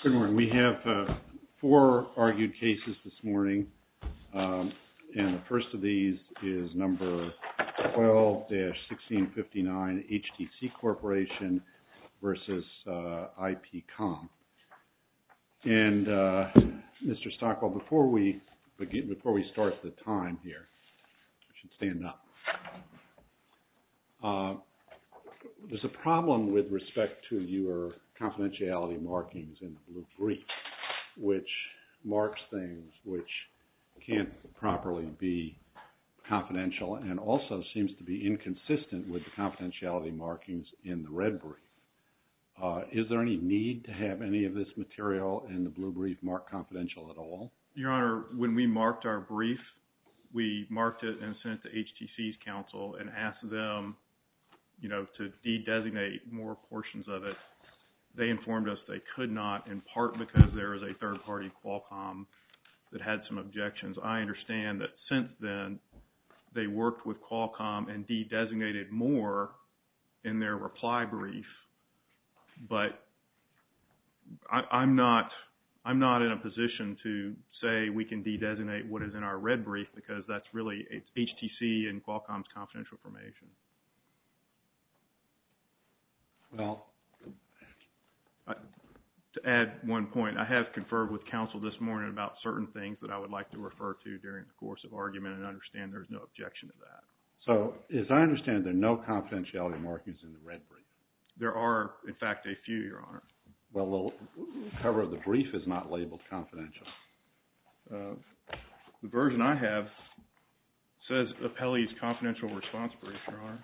Good morning. We have four argued cases this morning, and the first of these is number 12-1659, HTC Corporation versus IPCOM. And Mr. Stockwell, before we start the time here, we should stand up. There's a problem with respect to your confidentiality markings in the blue brief, which marks things which can't properly be confidential and also seems to be inconsistent with the confidentiality markings in the red brief. Is there any need to have any of this material in the blue brief marked confidential at all? Your Honor, when we marked our brief, we marked it and sent it to HTC's counsel and asked them, to de-designate more portions of it. They informed us they could not, in part because there was a third party, Qualcomm, that had some objections. I understand that since then, they worked with Qualcomm and de-designated more in their reply brief, but I'm not in a position to say we can de-designate what is in our red brief because that's really HTC and Qualcomm's confidential information. Well, to add one point, I have conferred with counsel this morning about certain things that I would like to refer to during the course of argument and understand there's no objection to that. So, as I understand, there are no confidentiality markings in the red brief. There are, in fact, a few, Your Honor. Well, the cover of the brief is not labeled confidential. The version I have says appellee's confidential response brief, Your Honor.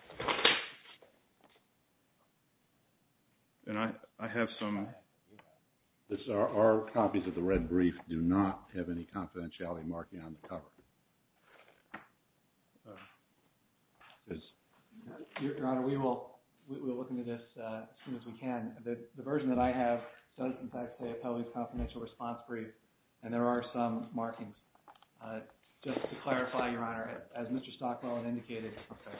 And I have some... Our copies of the red brief do not have any confidentiality marking on the cover. Your Honor, we will look into this as soon as we can. The version that I have does, in fact, say appellee's confidential response brief, and there are some markings. Just to clarify, Your Honor, as Mr. Stockwell had indicated,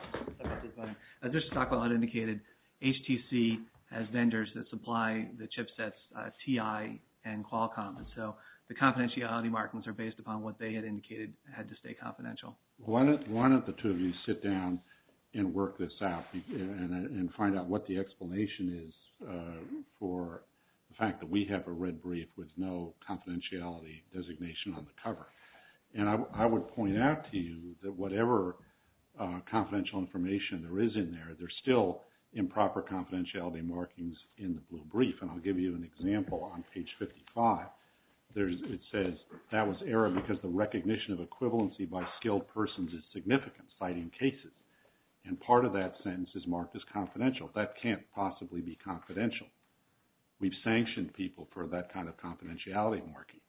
HTC has vendors that supply the chipsets TI and Qualcomm, and so the confidentiality markings are based upon what they had indicated had to stay confidential. Why don't the two of you sit down and work this out and find out what the explanation is for the fact that we have a red brief with no confidentiality designation on the cover. And I would point out to you that whatever confidential information there is in there, there's still improper confidentiality markings in the blue brief. And I'll give you an example on page 55. It says, that was error because the recognition of equivalency by skilled persons is significant, citing cases. And part of that sentence is marked as confidential. That can't possibly be confidential. We've sanctioned people for that kind of confidentiality marking.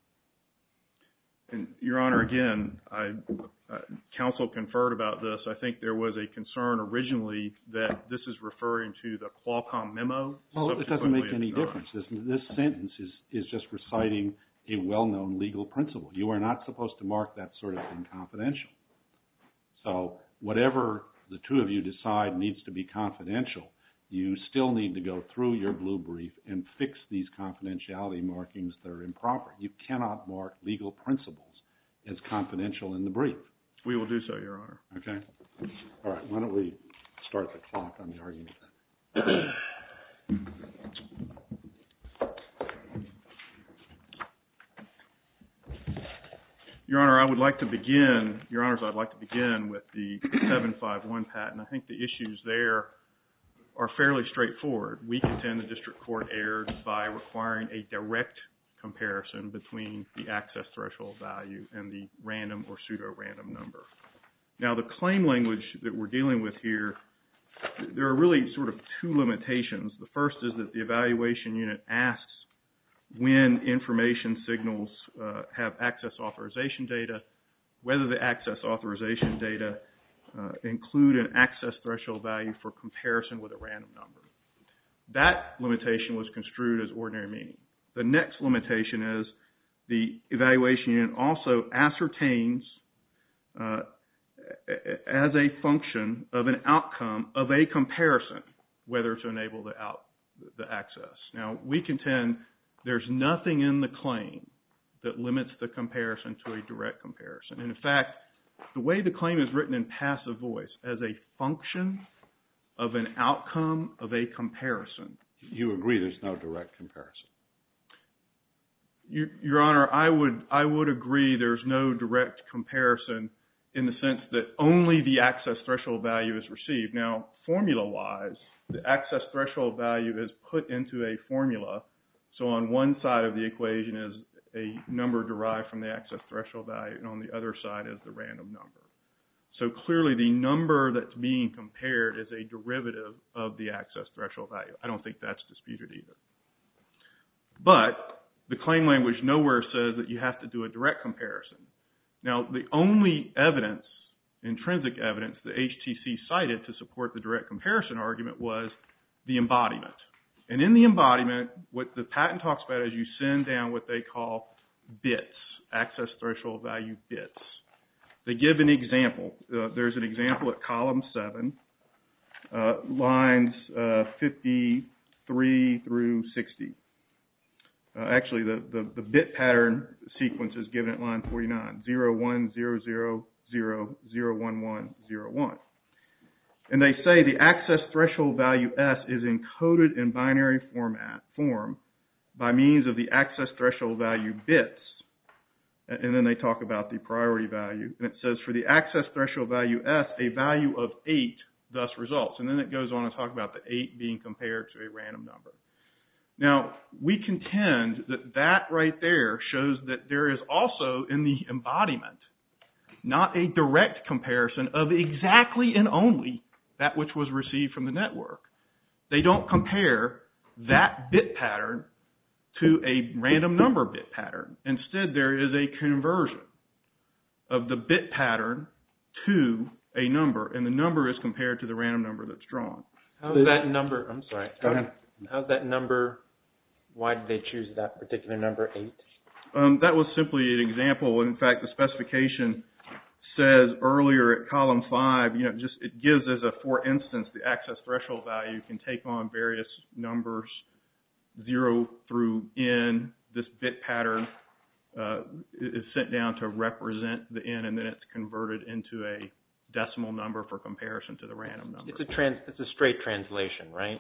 And, Your Honor, again, counsel conferred about this. I think there was a concern originally that this is referring to the Qualcomm memo. Well, it doesn't make any difference. This sentence is just reciting a well-known legal principle. You are not supposed to mark that sort of thing confidential. So whatever the two of you decide needs to be confidential, you still need to go through your blue brief and fix these confidentiality markings that are improper. You cannot mark legal principles as confidential in the brief. We will do so, Your Honor. Okay. All right. Why don't we start the clock on the argument then? Your Honor, I'd like to begin with the 751 patent. I think the issues there are fairly straightforward. We contend the district court erred by requiring a direct comparison between the access threshold value and the random or pseudo-random number. Now, the claim language that we're dealing with here, there are really sort of two limitations. The first is that the evaluation unit asks when information signals have access authorization data, whether the access authorization data include an access threshold value for comparison with a random number. That limitation was construed as ordinary meaning. The next limitation is the evaluation unit also ascertains as a function of an outcome of a comparison whether to enable the access. Now, we contend there's nothing in the claim that limits the comparison to a direct comparison. And in fact, the way the claim is written in passive voice as a function of an outcome of a comparison. You agree there's no direct comparison? Your Honor, I would agree there's no direct comparison in the sense that only the access threshold value is received. Now, formula-wise, the access threshold value is put into a formula. So on one side of the equation is a number derived from the access threshold value, and on the other side is the random number. So clearly the number that's being compared is a derivative of the access threshold value. I don't think that's disputed either. But the claim language nowhere says that you have to do a direct comparison. Now, the only evidence, intrinsic evidence, the HTC cited to support the direct comparison argument was the embodiment. And in the embodiment, what the patent talks about is you send down what they call bits, access threshold value bits. They give an example. There's an example at column 7, lines 53 through 60. Actually, the bit pattern sequence is given at line 49, 0, 1, 0, 0, 0, 0, 1, 1, 0, 1. And they say the access threshold value S is encoded in binary form by means of the access threshold value bits. And then they talk about the priority value. And it says for the access threshold value S, a value of 8 thus results. And then it goes on to talk about the 8 being compared to a random number. Now, we contend that that right there shows that there is also in the embodiment not a direct comparison of exactly and only that which was received from the network. They don't compare that bit pattern to a random number bit pattern. Instead, there is a conversion of the bit pattern to a number, and the number is compared to the random number that's drawn. How's that number? I'm sorry. Go ahead. How's that number? Why did they choose that particular number, 8? That was simply an example. In fact, the specification says earlier at column 5, it gives as a for instance the access threshold value can take on various numbers, 0 through n. This bit pattern is sent down to represent the n, and then it's converted into a decimal number for comparison to the random number. It's a straight translation, right?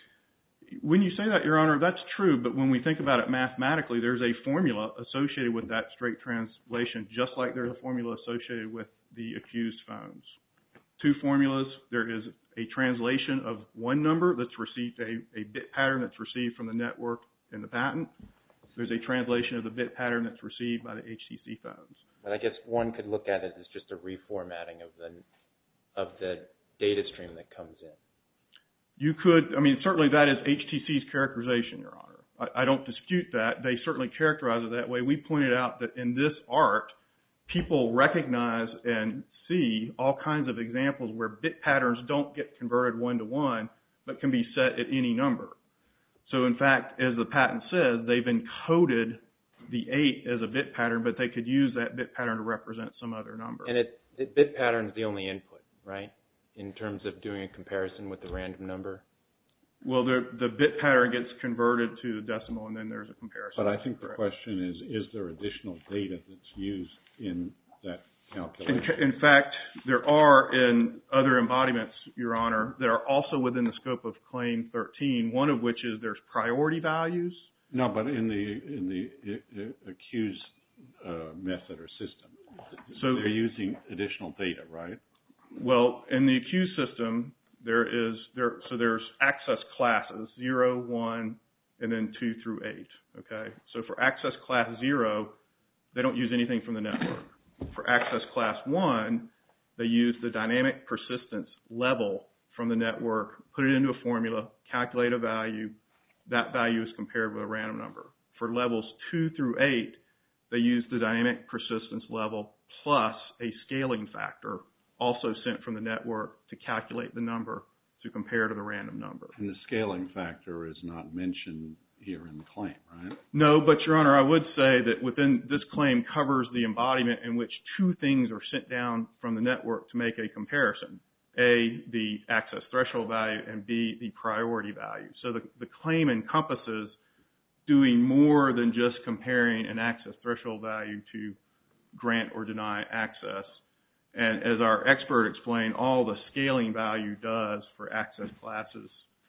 When you say that, Your Honor, that's true, but when we think about it mathematically, there's a formula associated with that straight translation, just like there's a formula associated with the accused phones. 2 formulas. There is a translation of one number that's received, a bit pattern that's received from the network in the patent. There's a translation of the bit pattern that's received by the HTC phones. But I guess one could look at it as just a reformatting of the data stream that comes in. You could, certainly that is HTC's characterization, Your Honor. I don't dispute that. They certainly characterize it that way. We pointed out that in this art, people recognize and see all kinds of examples where bit patterns don't get converted one-to-one, but can be set at any number. So in fact, as the patent says, they've encoded the 8 as a bit pattern, but they could use that bit pattern to represent some other number. And the bit pattern is the only input, right? In terms of doing a comparison with the random number? Well, the bit pattern gets converted to the decimal, and then there's a comparison. But I think the question is there additional data that's used in that calculation? In fact, there are in other embodiments, Your Honor, that are also within the scope of Claim 13, one of which is there's priority values. No, but in the accused method or system, so they're using additional data, right? Well, in the accused system, there's access classes, 0, 1, and then 2 through 8, okay? So for access class 0, they don't use anything from the network. For access class 1, they use the dynamic persistence level from the network, put it into a formula, calculate a value. That value is compared with a random number. For levels 2 through 8, they use the dynamic persistence level plus a scaling factor also sent from the network to calculate the number to compare to the random number. And the scaling factor is not mentioned here in the claim, right? No, but Your Honor, I would say that within this claim covers the embodiment in which 2 things are sent down from the network to make a comparison. A, the access threshold value, and B, the priority value. So the claim encompasses doing more than just comparing an access threshold value to grant or deny access. And as our expert explained, all the scaling value does for access classes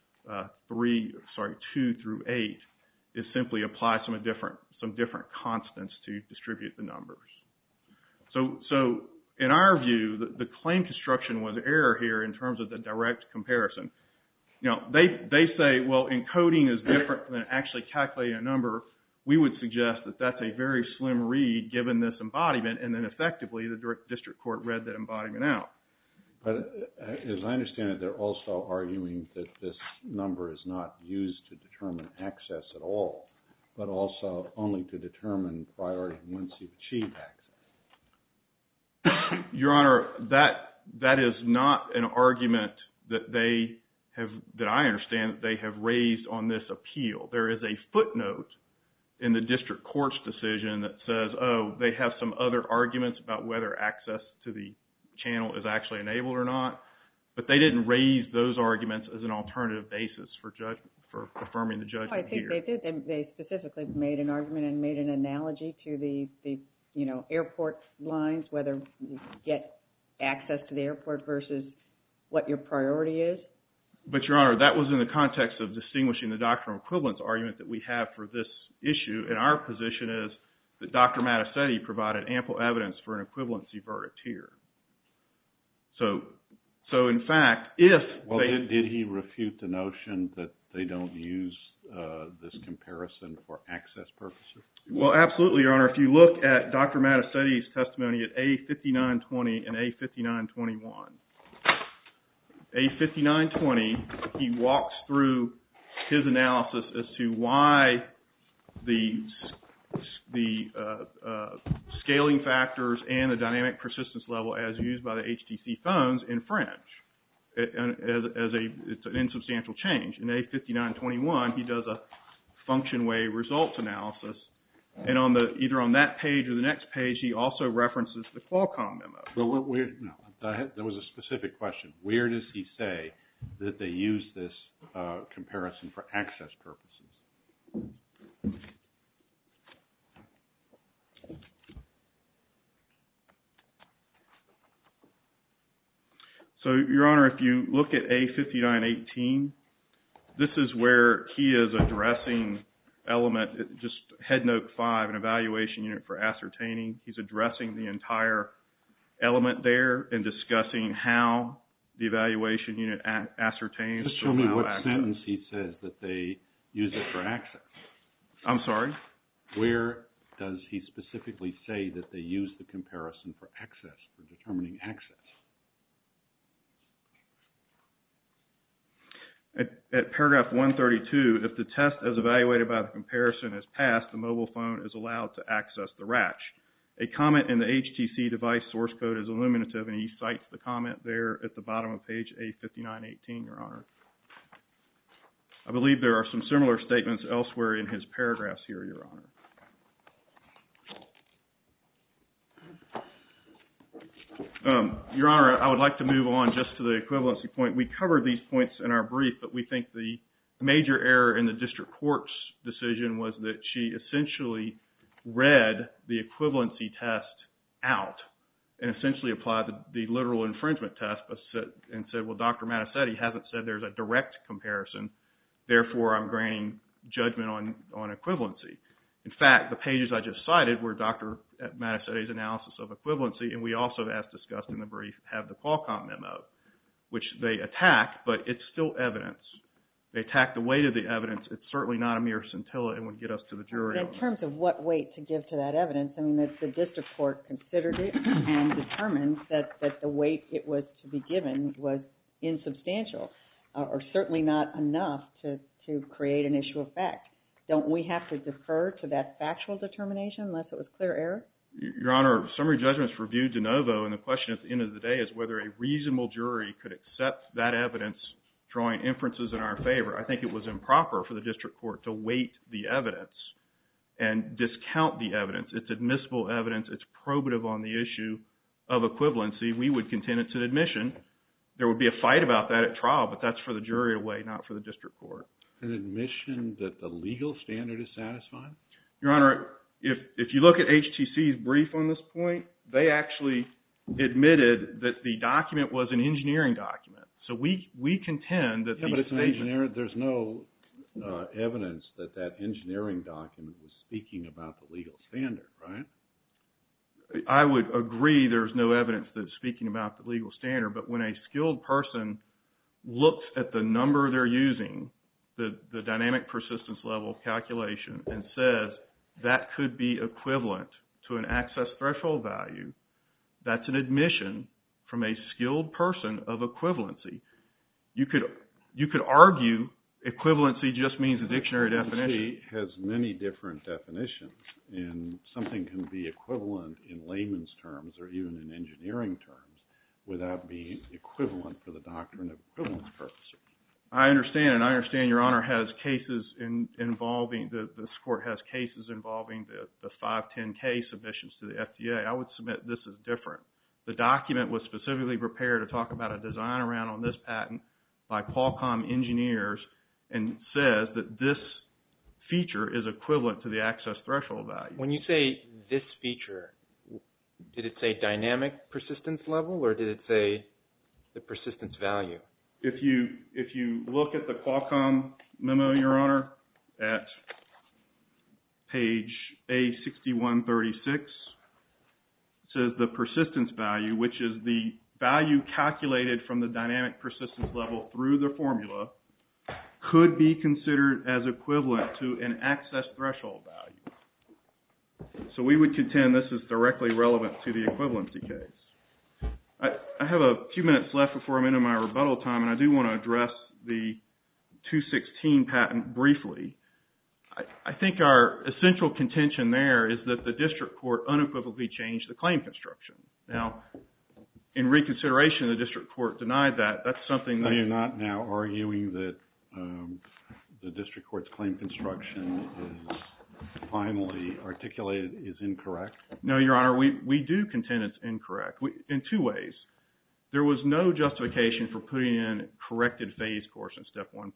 2 through 8 is simply apply some different constants to distribute the numbers. So in our view, the claim construction was error here in terms of the direct comparison. You know, they say, well, encoding is different than actually calculating a number. We would suggest that that's a very slim read given this embodiment, and then effectively the district court read that embodiment out. But as I understand it, they're also arguing that this number is not used to determine access at all, but also only to determine priority once you've achieved access. Your Honor, that is not an argument that I understand that they have raised on this appeal. There is a footnote in the district court's decision that says, oh, they have some other arguments about whether access to the channel is actually enabled or not, but they didn't raise those arguments as an alternative basis for affirming the judgment here. I think they did. They specifically made an argument and made an analogy to the airport lines, whether you get access to the airport versus what your priority is. But, Your Honor, that was in the context of distinguishing the doctrinal equivalence argument that we have for this issue. And our position is that Dr. Mattacetti provided ample evidence for an equivalency verdict here. So in fact, did he refute the notion that they don't use this comparison for access purposes? Well, absolutely, Your Honor. If you look at Dr. Mattacetti's testimony at A5920 and A5921, A5920, he walks through his analysis as to why the scaling factors and the dynamic persistence level as used by the HTC phones infringe. It's an insubstantial change. In A5921, he does a function way results analysis. And either on that page or the next page, he also references the Qualcomm memo. There was a specific question. Where does he say that they use this comparison for access purposes? So, Your Honor, if you look at A5918, this is where he is addressing element, just head note 5, an evaluation unit for ascertaining. He's addressing the entire element there and discussing how the evaluation unit ascertains. Just show me what sentence he says that they use it for access. I'm sorry? Where does he specifically say that they use the comparison for access, for determining access? At paragraph 132, if the test as evaluated by the comparison is passed, the mobile phone is allowed to access the RATCH. A comment in the HTC device source code is illuminative, and he cites the comment there at the bottom of page A5918, Your Honor. I believe there are some similar statements elsewhere in his paragraphs here, Your Honor. Your Honor, I would like to move on just to the equivalency point. We covered these points in our brief, but we think the major error in the district court's decision was that she essentially read the equivalency test out and essentially applied the literal infringement test and said, well, Dr. Mattacetti hasn't said there's a direct comparison, therefore I'm granting judgment on equivalency. In fact, the pages I just cited were Dr. Mattacetti's analysis of equivalency, and we also, as discussed in the brief, have the Qualcomm memo, which they attack, but it's still evidence. They attack the weight of the evidence. It's certainly not a mere scintilla and would get us to the jury. But in terms of what weight to give to that evidence, I mean, the district court considered it and determined that the weight it was to be given was insubstantial, or certainly not enough to create an issue of fact. Don't we have to defer to that factual determination unless it was clear error? Your Honor, summary judgment is reviewed de novo, and the question at the end of the day is whether a reasonable jury could accept that evidence drawing inferences in our favor. I think it was improper for the district court to weight the evidence and discount the evidence. It's admissible evidence. It's probative on the issue of equivalency. We would contend it's an admission. There would be a fight about that at trial, but that's for the jury to weigh, not for the district court. an admission that the legal standard is satisfied? Your Honor, if you look at HTC's brief on this point, they actually admitted that the document was an engineering document. So we contend that but it's an engineer. There's no evidence that engineering document was speaking about the legal standard, right? I would agree there's no evidence that it's speaking about the legal standard, but when a skilled person looks at the number they're using, the dynamic persistence level calculation, and says that could be equivalent to an access threshold value, that's an admission from a skilled person of equivalency. You could argue equivalency just means a dictionary definition. Equivalency has many different definitions, and something can be equivalent in layman's terms or even in engineering terms without being equivalent for the doctrine of equivalence purposes. I understand, and I understand Your Honor has cases involving, this court has cases involving the 510K submissions to the FDA. I would submit this is different. The document was specifically prepared to talk about a design around on this patent by Qualcomm engineers and says that this feature is equivalent to the access threshold value. When you say this feature, did it say dynamic persistence level or did it say the persistence value? If you look at the Qualcomm memo, Your Honor, at page A6136, it says the persistence value, which is the value calculated from the dynamic persistence level through the formula, could be considered as equivalent to an access threshold value. So we would contend this is directly relevant to the equivalency case. I have a few minutes left before I'm into my rebuttal time, and I do want to address the 216 patent briefly. I think our essential contention there is that the district court unequivocally changed the claim construction. Now, in reconsideration, the district court denied that. That's something that... So you're not now arguing that the district court's claim construction is finally articulated is incorrect? No, Your Honor, we do contend it's incorrect in two ways. There was no justification for putting in corrected phase course in step 1.2.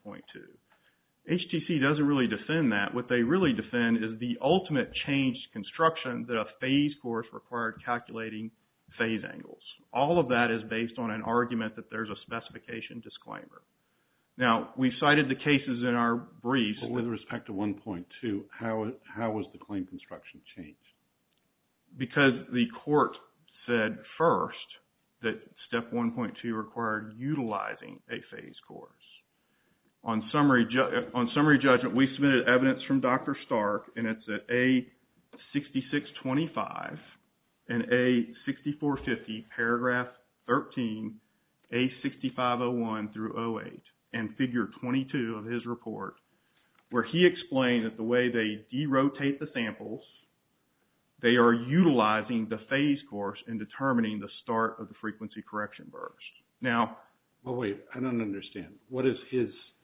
HTC doesn't really defend that. What they really defend is the ultimate changed construction that a phase course required calculating phase angles. All of that is based on an argument that there's a specification disclaimer. Now, we cited the cases in our briefs. But with respect to 1.2, how was the claim construction changed? Because the court said first that step 1.2 required utilizing a phase course. On summary judgment, we submitted evidence from Dr. Stark, and it's at A6625 and A6450, paragraph 13, A6501 through 08, and figure 22 of his report, where he explained that the way they derotate the samples, they are utilizing the phase course in determining the start of the frequency correction burst. Now... Well, wait, I don't understand. What does his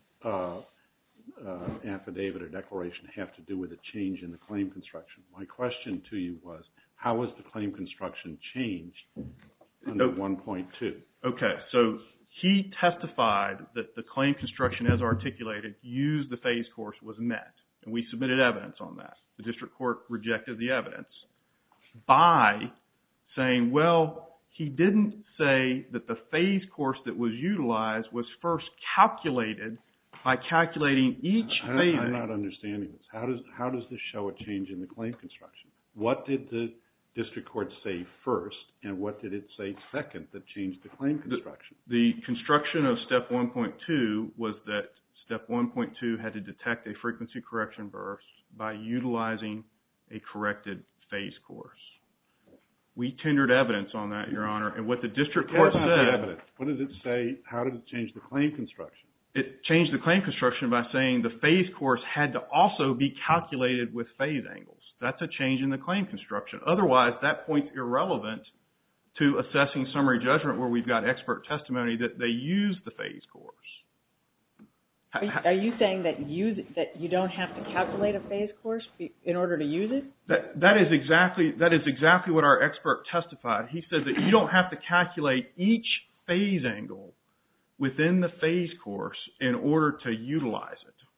affidavit or declaration have to do with a change in the claim construction? My question to you was, how was the claim construction changed under 1.2? Okay, so he testified that the claim construction as articulated, used the phase course, was met. And we submitted evidence on that. The district court rejected the evidence by saying, well, he didn't say that the phase course that was utilized was first calculated by calculating each phase. I'm not understanding this. How does this show a change in the claim construction? What did the district court say first, and what did it say second that changed the claim construction? The construction of step 1.2 was that step 1.2 had to detect a frequency correction burst by utilizing a corrected phase course. We tendered evidence on that, Your Honor, and what the district court said... That's not the evidence. What did it say? How did it change the claim construction? It changed the claim construction by saying the phase course had to also be calculated with phase angles. That's a change in the claim construction. Otherwise, that point's irrelevant to assessing summary judgment where we've got expert testimony that they use the phase course. Are you saying that you don't have to calculate a phase course in order to use it? That is exactly what our expert testified. He said that you don't have to calculate each phase angle within the phase course in order to utilize it.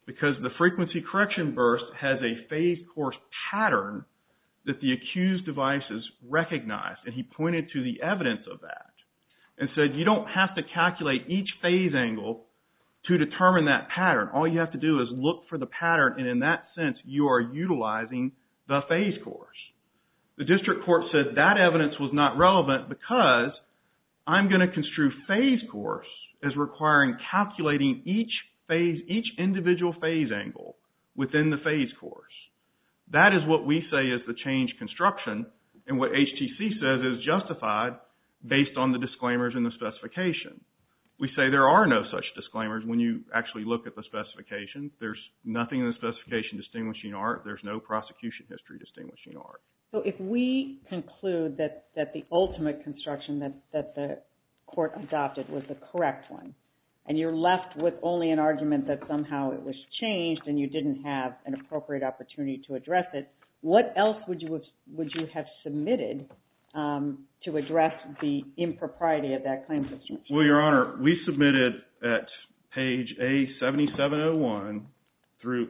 because the frequency correction burst has a phase course pattern that the accused devices recognized, and he pointed to the evidence of that and said you don't have to calculate each phase angle to determine that pattern. All you have to do is look for the pattern, and in that sense, you are utilizing the phase course. The district court said that evidence was not relevant because I'm going to construe phase course as requiring calculating each individual phase angle within the phase course. That is what we say is the change construction, and what HTC says is justified based on the disclaimers in the specification. We say there are no such disclaimers when you actually look at the specification. There's nothing in the specification distinguishing art. There's no prosecution history distinguishing art. So if we conclude that the ultimate construction that the court adopted was the correct one, and you're left with only an argument that somehow it was changed and you didn't have an appropriate opportunity to address it, what else would you have submitted to address the impropriety of that claim construction? Well, Your Honor, we submitted at page A7701 through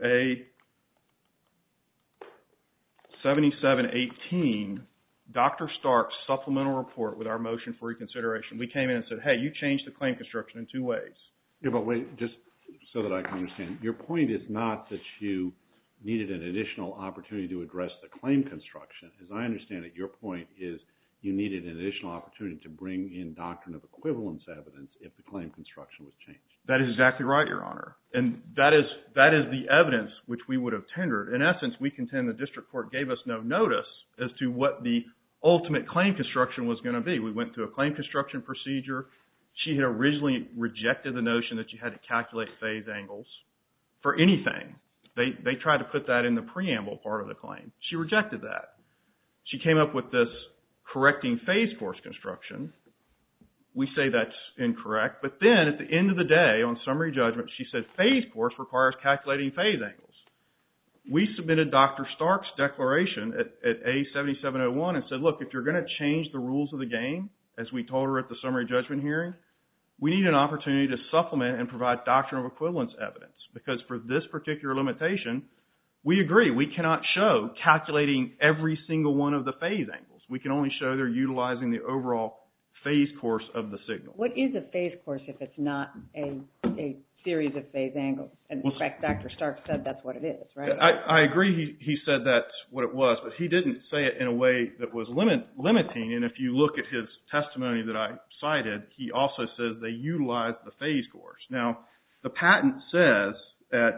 A7718 Dr. Stark's supplemental report with our motion for reconsideration. We came in and said, hey, you changed the claim construction in two ways. Yeah, but wait, just so that I can understand. Your point is not that you needed an additional opportunity to address the claim construction. As I understand it, your point is you needed an additional opportunity to bring in doctrine of equivalence evidence if the claim construction was changed. That is exactly right, Your Honor. And that is the evidence which we would have tendered. In essence, we contend the district court gave us no notice as to what the ultimate claim construction was going to be. We went through a claim construction procedure. She had originally rejected the notion that you had to calculate phase angles for anything. They tried to put that in the preamble part of the claim. She rejected that. She came up with this correcting phase course construction. We say that's incorrect. But then at the end of the day, on summary judgment, she said phase course requires calculating phase angles. We submitted Dr. Stark's declaration at A7701 and said, look, if you're going to change the rules of the game, as we told her at the summary judgment hearing, we need an opportunity to supplement and provide doctrine of equivalence evidence. Because for this particular limitation, we agree. We cannot show calculating every single one of the phase angles. We can only show they're utilizing the overall phase course of the signal. What is a phase course if it's not a series of phase angles? And in fact, Dr. Stark said that's what it is, right? I agree he said that's what it was, but he didn't say it in a way that was limiting. And if you look at his testimony that I cited, he also says they utilize the phase course. Now, the patent says at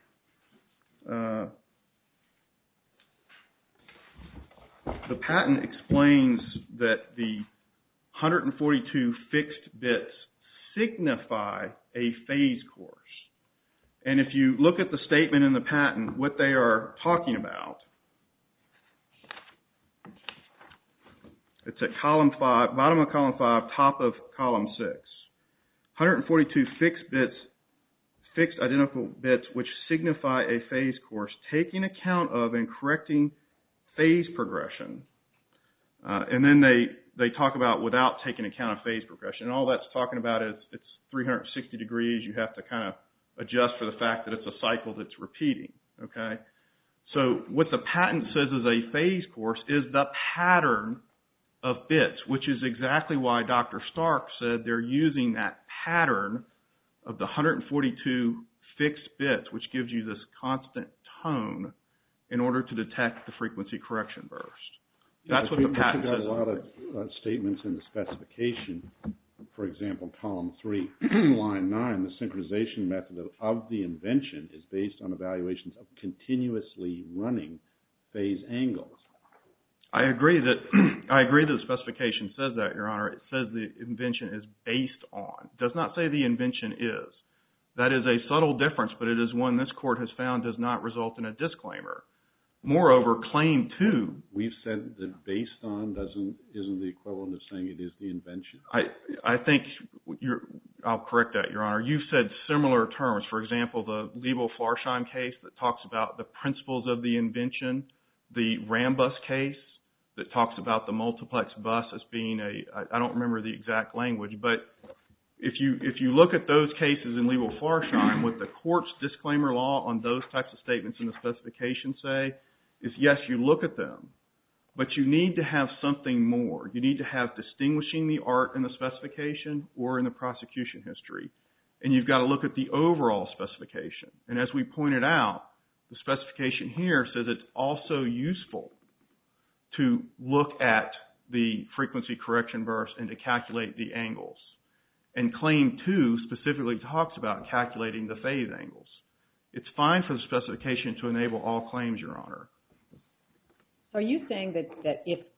the patent explains that the 142 fixed bits signify a phase course. And if you look at the statement in the patent, what they are talking about, it's at column 5, bottom of column 5, top of column 6. 142 fixed identical bits which signify a phase course, taking account of and correcting phase progression. And then they talk about without taking account of phase progression. And all that's talking about is it's 360 degrees. You have to kind of adjust for the fact that it's a cycle that's repeating. Okay? So what the patent says is a phase course is the pattern of bits, which is exactly why Dr. Stark said they're using that pattern of the 142 fixed bits, which gives you this constant tone in order to detect the frequency correction burst. That's what the patent says. There's a lot of statements in the specification. For example, column 3, line 9, the synchronization method of the invention is based on evaluations of continuously running phase angles. I agree that the specification says that, Your Honor. It says the invention is based on. It does not say the invention is. That is a subtle difference, but it is one this court has found does not result in a disclaimer. Moreover, claim 2. We've said that based on isn't the equivalent of saying it is the invention. I think I'll correct that, Your Honor. You've said similar terms. For example, the Liebel-Flarsheim case that talks about the principles of the invention, the Rambus case that talks about the multiplex bus as being I don't remember the exact language, but if you look at those cases in Legal Flarsheim, what the court's disclaimer law on those types of statements in the specification say is, yes, you look at them, but you need to have something more. You need to have distinguishing the art in the specification or in the prosecution history. And you've got to look at the overall specification. And as we pointed out, the specification here says it's also useful to look at the frequency correction burst and to calculate the angles. And Claim 2 specifically talks about calculating the phase angles. It's fine for the specification to enable all claims, Your Honor. Are you saying that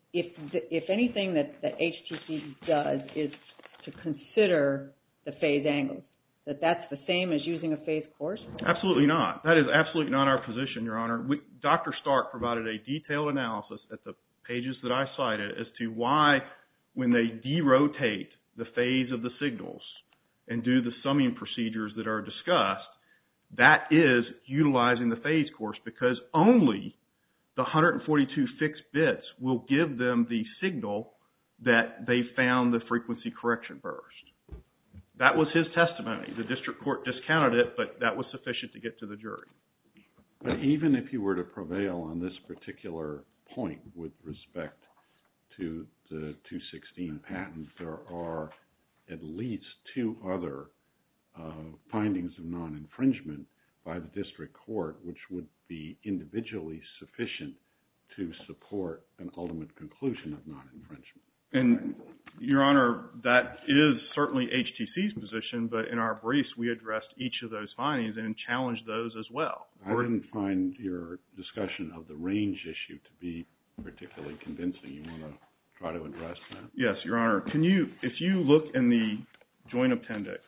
if anything that HTC does is to consider the phase angles, that's the same as using a phase course? Absolutely not. That is absolutely not our position, Your Honor. Dr. Stark provided a detailed analysis at the pages that I cited as to why, when they derotate the phase of the signals and do the summing procedures that are discussed, that is utilizing the phase course, because only the 142 fixed bits will give them the signal that they found the frequency correction burst. That was his testimony. The district court discounted it, but that was sufficient to get to the jury. But even if you were to prevail on this particular point with respect to the 216 patent, there are at least two other findings of non-infringement by the district court, which would be individually sufficient to support an ultimate conclusion of non-infringement. And, Your Honor, that is certainly HTC's position, but in our briefs we addressed each of those findings and challenged those as well. I didn't find your discussion of the range issue to be particularly convincing. You want to try to address that? Yes, Your Honor. If you look in the joint appendix,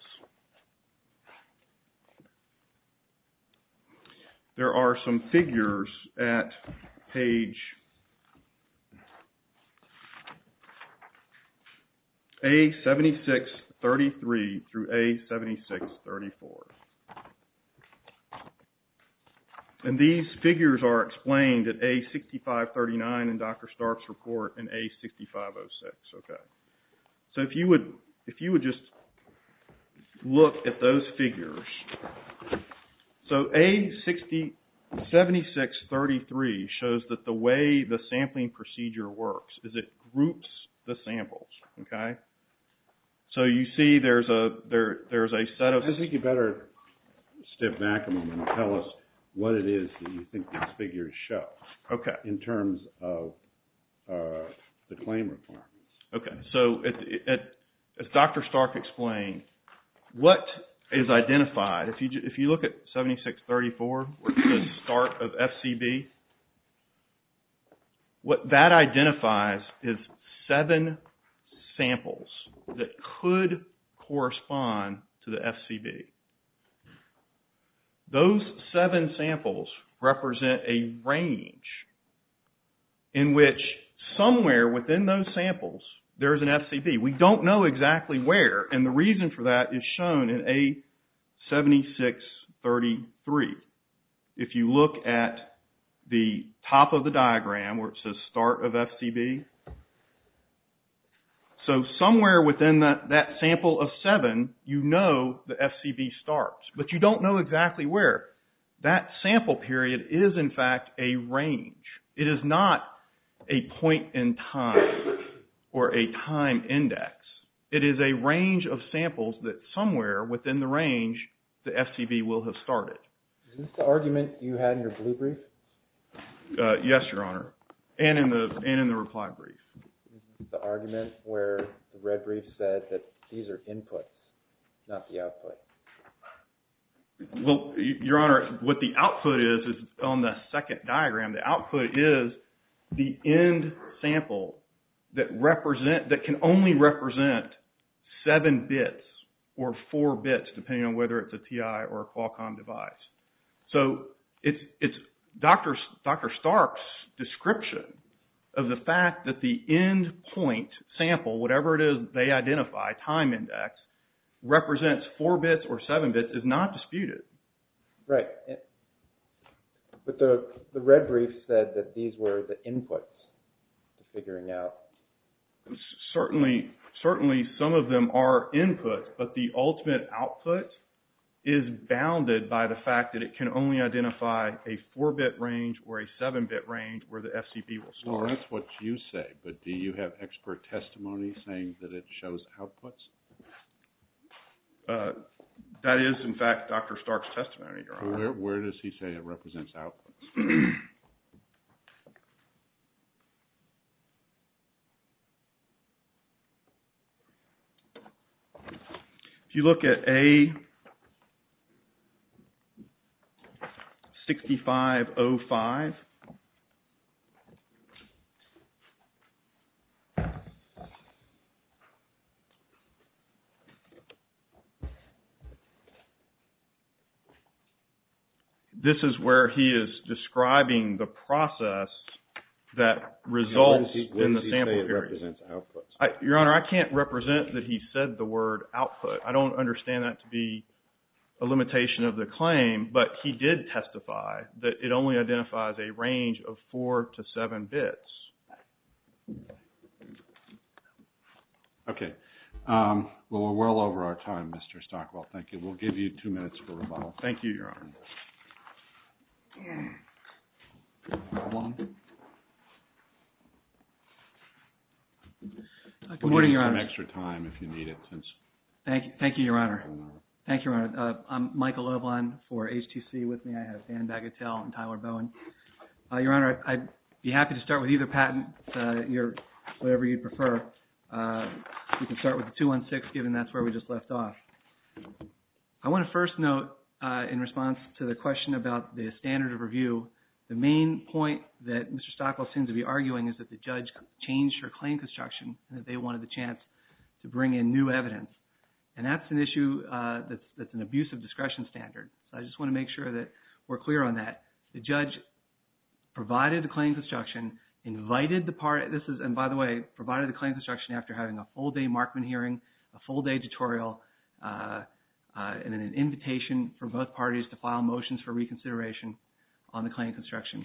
there are some figures at page A7633 through A7634. And these figures are explained at A6539 in Dr. Stark's report and A6506. Okay. So if you would just look at those figures. So A7633 shows that the way the sampling procedure works is it groups the samples. Okay. So you see there's a set of... I think you better step back a moment and tell us what it is that you think these figures show. Okay. In terms of the claim requirements. Okay. So as Dr. Stark explained, what is identified, if you look at 7634, where it says start of FCB, what that identifies is 7 samples that could correspond to the FCB. Those 7 samples represent a range in which somewhere within those samples there's an FCB. We don't know exactly where, and the reason for that is shown in A7633. If you look at the top of the diagram where it says start of FCB, so somewhere within that sample of 7, you know the FCB starts, but you don't know exactly where. That sample period is, in fact, a range. It is not a point in time or a time index. It is a range of samples that somewhere within the range the FCB will have started. Is this the argument you had in your blue brief? Yes, Your Honor, and in the reply brief. Is this the argument where the red brief said that these are inputs, not the output? Well, Your Honor, what the output is on the second diagram. The output is the end sample that can only represent 7 bits or 4 bits, depending on whether it's a TI or a Qualcomm device. So it's Dr. Stark's description of the fact that the end point sample, whatever it is they identify, time index, represents 4 bits or 7 bits is not disputed. Right. But the red brief said that these were the inputs to figuring out. Certainly, certainly some of them are input, but the ultimate output is bounded by the fact that it can only identify a 4-bit range or a 7-bit range where the FCB will start. Well, that's what you say, but do you have expert testimony saying that it shows outputs? That is, in fact, Dr. Stark's testimony, Your Honor. Where does he say it represents outputs? If you look at A6505, this is where he is describing the process that results in the sample period. Where does he say it represents outputs? Your Honor, I can't represent that he said the word output. I don't understand that to be a limitation of the claim, but he did testify that it only identifies a range of 4 to 7 bits. Okay. Well, we're well over our time, Mr. Stockwell. Thank you. We'll give you 2 minutes for rebuttal. Thank you, Your Honor. Good morning, Your We'll Honor. give you some extra time if you need it. Thank you, Your Honor. Thank you, Your Honor. I'm Michael Loveline for HTC. With me, I have Dan Bagatelle and Tyler Bowen. Your Honor, I'd be happy to start with either patent, whatever you'd prefer. We can start with the 216, given that's where we just left off. I want to first note, in response to the question about the standard of review, the main point that Mr. Stockwell seems to be arguing is that the judge changed her claim construction and that they wanted the chance to bring in new evidence. And that's an issue that's an abuse of discretion standard. So I just want to make sure that we're clear on that. The judge provided the claim construction, invited the party, and by the way, provided the claim construction after having a full-day Markman hearing, a full-day tutorial, and then an invitation for both parties to file motions for reconsideration on the claim construction,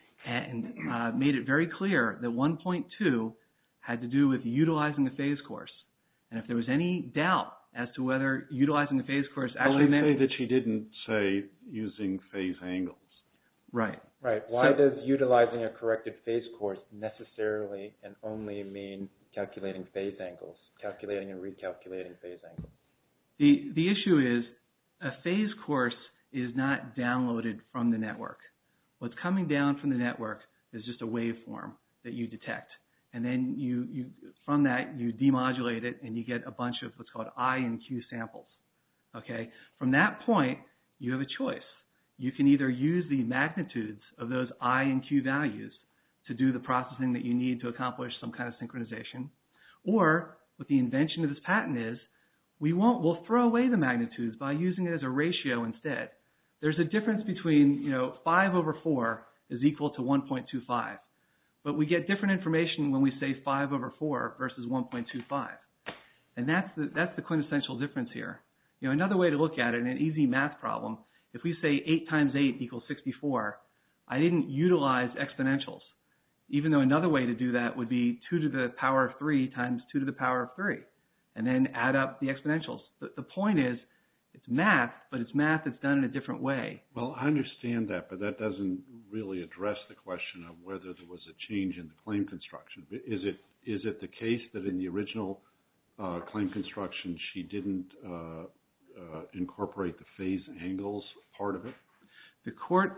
and made it very clear that 1.2 had to do with utilizing the phase course. And if there was any doubt as to whether utilizing the phase course actually meant... Well, they say that she didn't say using phase angles. Right. Right. Why does utilizing a corrected phase course necessarily and only mean calculating phase angles, calculating and recalculating phase angles? The issue is a phase course is not downloaded from the network. What's coming down from the network is just a waveform that you detect. And then you from that, you demodulate it and you get a bunch of what's called I and Q samples. Okay? From that point, you have a choice. You can either use the magnitudes of those I and Q values to do the processing that you need to accomplish some kind of synchronization, or what the invention of this patent is, we'll throw away the magnitudes by using it as a ratio instead. There's a difference between, 5 over 4 is equal to 1.25. But we get different information when we say 5 over 4 versus 1.25. And that's the quintessential difference here. Another way to look at it, in an easy math problem, if we say 8 times 8 equals 64, I didn't utilize exponentials. Even though another way to do that would be 2 to the power of 3 times 2 to the power of 3. And then add up the exponentials. The point is, it's math, but it's math that's done in a different way. Well, I understand that, but that doesn't really address the question of whether there was a change in the claim construction. Is it the case that in the original claim construction she didn't incorporate the phase angles part of it? The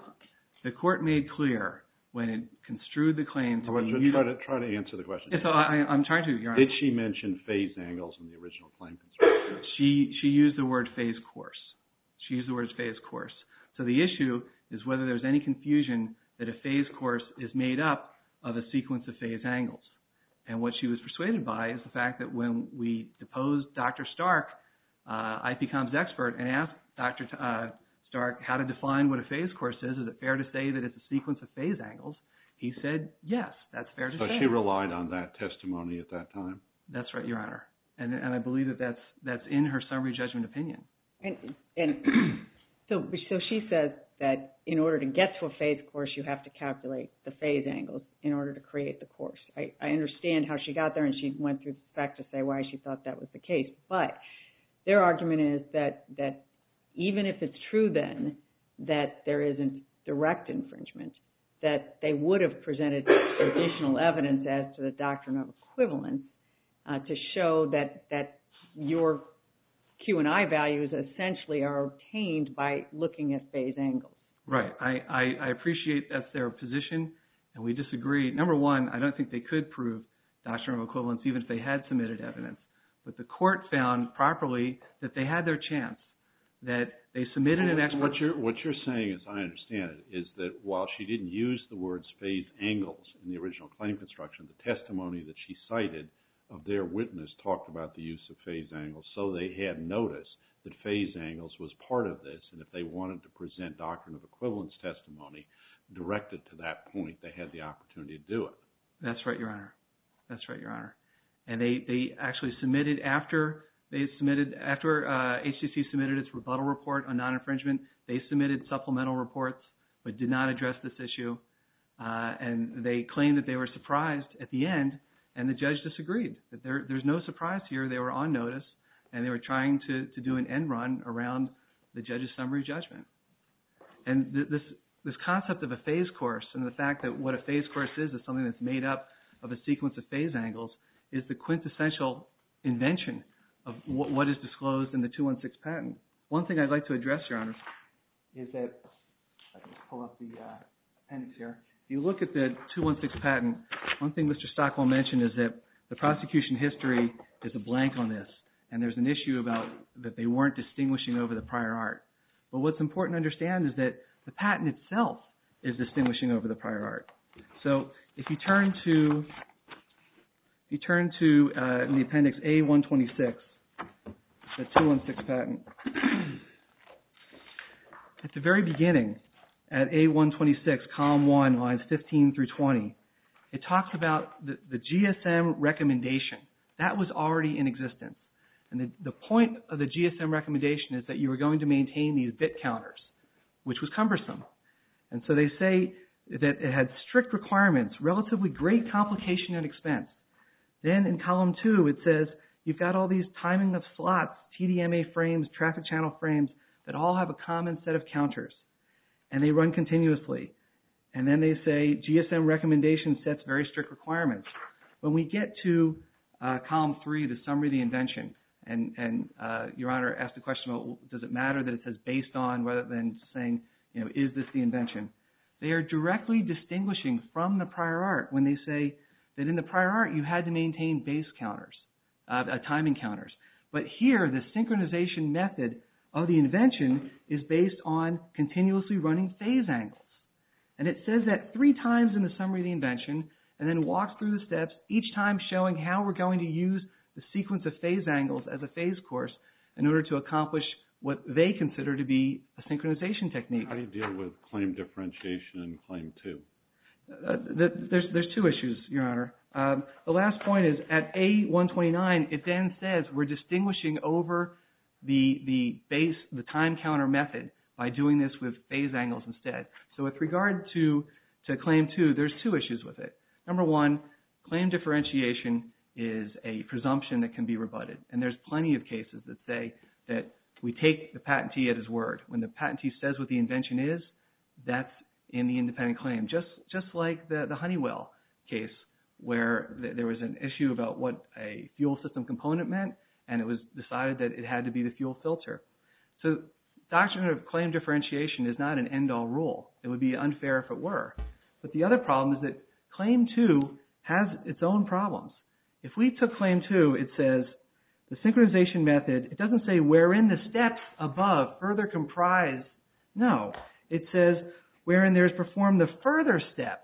court made clear when it construed the claim to be... Try to answer the question. Yes, I'm trying to, Your Honor. Did she mention phase angles in the original claim construction? She used the word phase course. She used the word phase course. So the issue is whether there's any confusion that a phase course is made up of a sequence of phase angles. And what she was persuaded by is the fact that when we deposed Dr. Stark, IPCOM's expert, and asked Dr. Stark how to define what a phase course is it fair to say that it's a sequence of phase angles? He said, yes, that's fair to say. So she relied on that testimony at that time? That's right, Your Honor. And I believe that's in her summary judgment opinion. And so she says that in order to get to a phase course, you have to calculate the phase angles in order to create the course. I understand how she got there, and she went through the spec to say why she thought that was the case. But their argument is that even if it's true then that there isn't direct infringement, that they would have presented additional evidence as to the doctrine of equivalence to show that your Q&I values essentially are obtained by looking at phase angles. Right. I appreciate that's their position, and we disagree. Number one, I don't think they could prove doctrine of equivalence even if they had submitted evidence. But the court found properly that they had their chance, that they submitted an expert. What you're saying, as I understand it, is that while she didn't use the words phase angles in the original claim construction, the testimony that she cited of their witness talked about the use of phase angles, so they had notice that phase angles was part of this, and if they wanted to present doctrine of equivalence testimony directed to that point, they had the opportunity to do it. That's right, Your Honor. That's right, Your Honor. And they actually submitted after HTC submitted its rebuttal report on non-infringement, they submitted supplemental reports but did not address this issue. And they claimed that they were surprised at the end, and the judge disagreed. That there's no surprise here. They were on notice, and they were trying to do an end run around the judge's summary judgment. And this concept of a phase course and the fact that what a phase course is something that's made up of a sequence of phase angles is the quintessential invention of what is disclosed in the 216 patent. One thing I'd like to address, Your Honor, is that, I can pull up the appendix here. If you look at the 216 patent, one thing Mr. Stockwell mentioned is that the prosecution history is a blank on this, and there's an issue about that they weren't distinguishing over the prior art. But what's important to understand is that the patent itself is distinguishing over the prior art. So if you turn to in the appendix A126, the 216 patent, at the very beginning, at A126, column 1, lines 15 through 20, it talks about the GSM recommendation. That was already in existence. And the point of the GSM recommendation is that you were going to maintain these bit counters, which was cumbersome. And so they say that it had strict requirements, relatively great complication and expense. Then in column 2, it says you've got all these timing of slots, TDMA frames, traffic channel frames, that all have a common set of counters. And they run continuously. And then they say GSM recommendation sets very strict requirements. When we get to column 3, the summary of the invention, and Your Honor asked the question about does it matter that it says based on rather than saying, is this the invention? They are directly distinguishing from the prior art when they say that in the prior art you had to maintain base counters, timing counters. But here the synchronization method of the invention is based on continuously running phase angles. And it says that 3 times in the summary of the invention and then walks through the steps, each time showing how we're going to use the sequence of phase angles as a phase course in order to accomplish what they consider to be a synchronization technique. How do you deal with claim differentiation in Claim 2? There's 2 issues, Your Honor. The last point is at A129, it then says we're distinguishing over the time counter method by doing this with phase angles instead. So with regard to Claim 2, there's 2 issues with it. Number 1, claim differentiation is a presumption that can be rebutted. And there's plenty of cases that say that we take the patentee at his word. When the patentee says what the invention is, that's in the independent claim. Just like the Honeywell case where there was an issue about what a fuel system component meant, and it was decided that it had to be the fuel filter. So doctrine of claim differentiation is not an end-all rule. It would be unfair if it were. But the other problem is that Claim 2 has its own problems. If we took Claim 2, it says the synchronization method, it doesn't say wherein the steps above further comprise. No, it says wherein there is performed the further step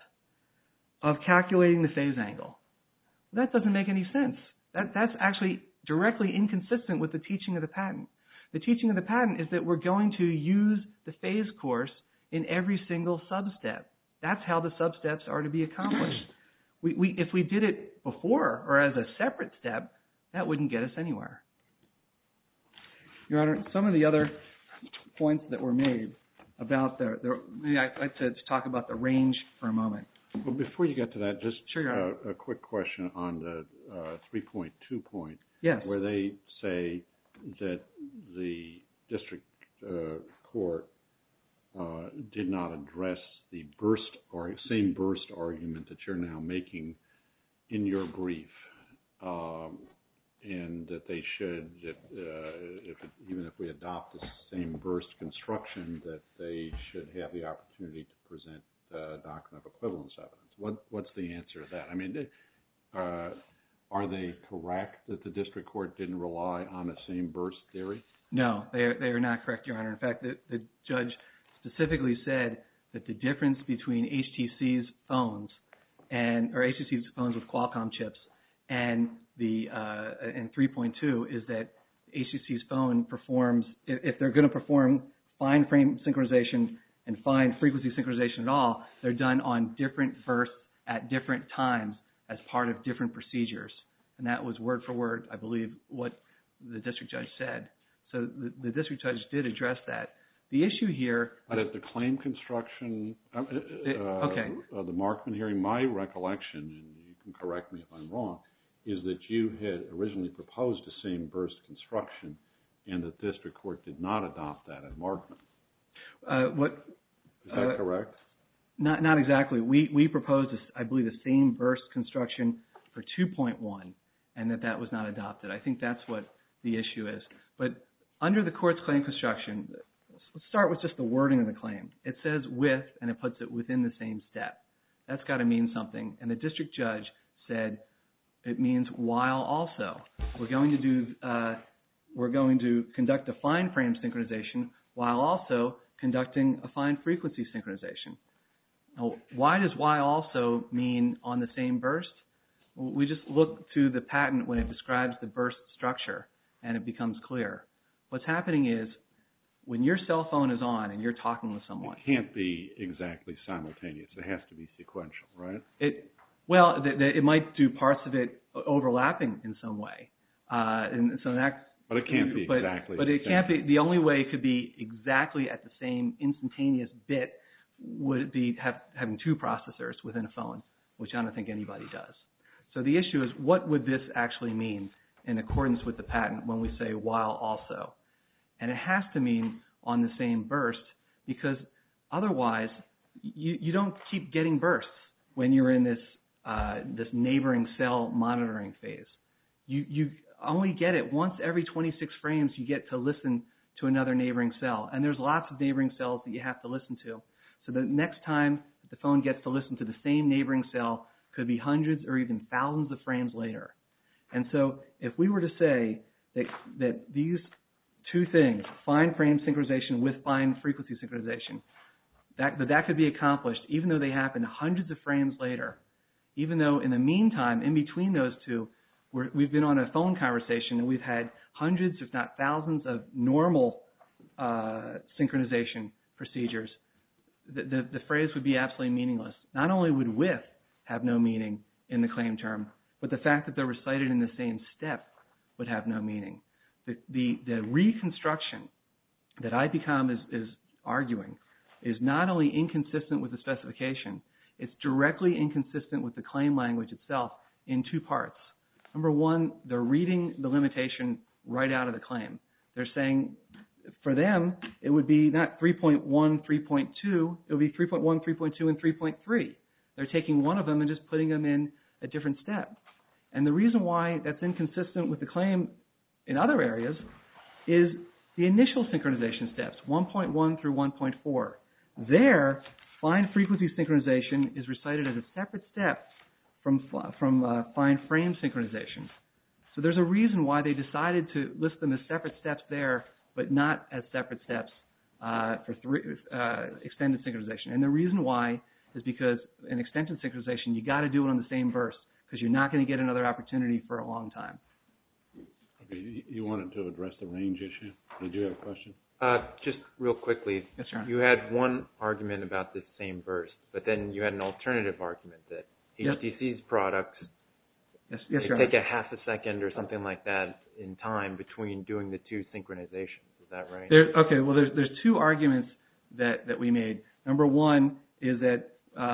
of calculating the phase angle. That doesn't make any sense. That's actually directly inconsistent with the teaching of the patent. The teaching of the patent is that we're going to use the phase course in every single sub-step. That's how the sub-steps are to be accomplished. If we did it before or as a separate step, that wouldn't get us anywhere. Your Honor, some of the other points that were made about maybe I'd like to talk about the range for a moment. Well, before you get to that, just Sure, a quick question on the 3.2 point. Yes. Where they say that the district court did not address the same burst argument that you're now making in your brief, and that they should, even if we adopt the same burst construction, that they should have the opportunity to present the doctrine of equivalence evidence. What's the answer to that? I mean, are they correct that the district court didn't rely on the same burst theory? No, they are not correct, Your Honor. In fact, the judge specifically said that the difference between HTC's phones HTC's phones with Qualcomm chips and 3.2 is that HTC's phone performs, if they're going to perform fine frame synchronization and fine frequency synchronization at all, they're done on different bursts at different times as part of different procedures. And that was word for word, I believe, what the district judge said. So the district judge did address that. The issue here... But at the claim construction, okay. The Markman hearing, my recollection, and you can correct me if I'm wrong, is that you had originally proposed the same burst construction and the district court did not adopt that at Markman. Is that correct? Not exactly. We proposed, I believe, the same burst construction for 2.1 and that was not adopted. I think that's what the issue is. But under the court's claim construction, let's start with just the wording of the claim. It says with, and it puts it within the same step. That's got to mean something. And the district judge said it means while also. We're going to conduct a fine frame synchronization while also conducting a fine frequency synchronization. Now, why does while also mean on the same burst? Well, we just look to the patent when it describes the burst structure and it becomes clear. What's happening is when your cell phone is on and you're talking with someone... It can't be exactly simultaneous. It has to be sequential, right? It might do parts of it overlapping in some way. And so that's... But it can't be exactly. But it can't be. The only way it could be exactly at the same instantaneous bit would be having two processors within a phone, which I don't think anybody does. So the issue is, what would this actually mean in accordance with the patent when we say while also? And it has to mean on the same burst, because otherwise you don't keep getting bursts when you're in this neighboring cell monitoring phase. You only get it once every 26 frames. You get to listen to another neighboring cell, and there's lots of neighboring cells that you have to listen to. So the next time the phone gets to listen to the same neighboring cell could be hundreds or even thousands of frames later. And so if we were to say that these two things, fine frame synchronization with fine frequency synchronization, that could be accomplished even though they happen hundreds of frames later, even though in the meantime, in between those two, we've been on a phone conversation and we've had hundreds, if not thousands, of normal synchronization procedures, the phrase would be absolutely meaningless. Not only would with have no meaning in the claim term, but the fact that they're recited in the same step would have no meaning. The reconstruction that IPCOM is arguing is not only inconsistent with the specification, it's directly inconsistent with the claim language itself in two parts. Number one, they're reading the limitation right out of the claim. They're saying, for them, it would be not 3.1, 3.2, it would be 3.1, 3.2, and 3.3. They're taking one of them and just putting them in a different step. And the reason why that's inconsistent with the claim in other areas is the initial synchronization steps, 1.1 through 1.4. There, fine frequency synchronization is recited as a separate step from fine frame synchronization. So there's a reason why they decided to list them as separate steps there, but not as separate steps for extended synchronization. And the reason why is because in extended synchronization, you got to do it on the same burst because you're not going to get another opportunity for a long time. Okay, you wanted to address the range issue. Did you have a question? Just real quickly, yes, sir. You had one argument about this same burst, but then you had an alternative argument that HTC's products take a half a second or something like that in time between doing the two synchronizations. Is that right? There's two arguments that we made. Number one is that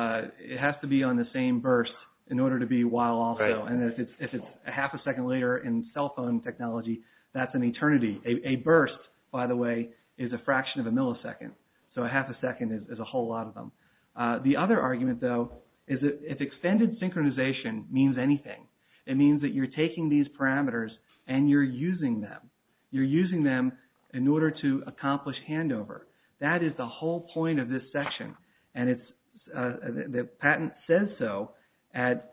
it has to be on the same burst in order to be while also. Right. And if it's a half a second later in cell phone technology, that's an eternity. A burst, by the way, is a fraction of a millisecond. So a half a second is a whole lot of them. The other argument, though, is that if extended synchronization means anything, it means that you're taking these parameters and you're using them. You're using them in order to accomplish handover. That is the whole point of this section. And it's the patent says so at